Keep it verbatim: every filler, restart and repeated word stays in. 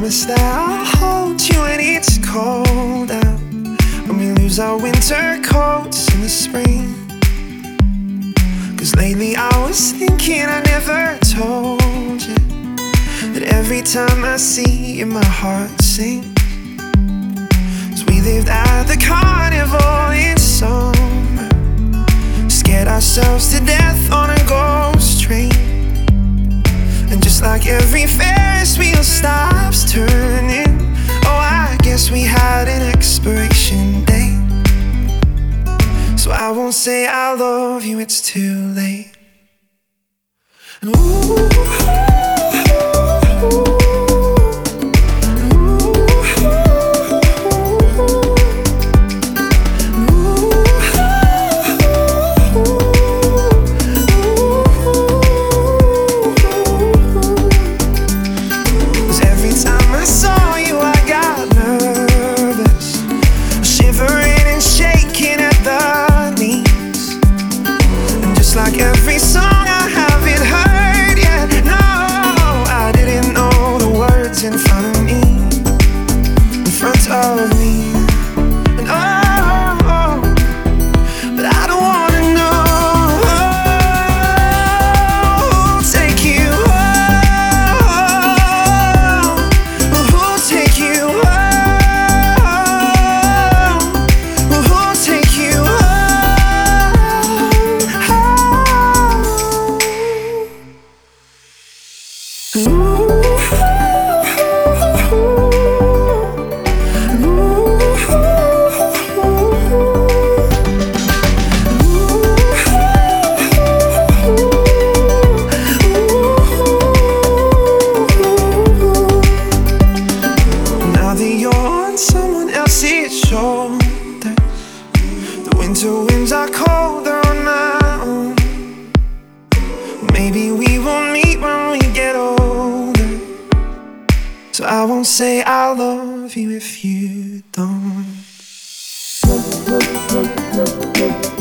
promise that I'll hold you when it's cold out, when we lose our winter coats in the spring. Cause lately I was thinking I never told you that every time I see you my heart sinks. Cause we lived at the carnival in summer, scared ourselves to death on a ghost train. And just like every Ferris wheel stops turning, oh, I guess we had an expiration date. So I won't say I love you, it's too late. And ooh, like every song I haven't heard yet. No, I didn't know the words in front of me, in front of me. And oh, oh, but I don't wanna know who'll take you home, who'll take you home, who'll take you home. Now that you're on someone else's shoulders, the winter winds are colder on my own. Maybe we will meet when we get older, so I won't say I love you if you don't.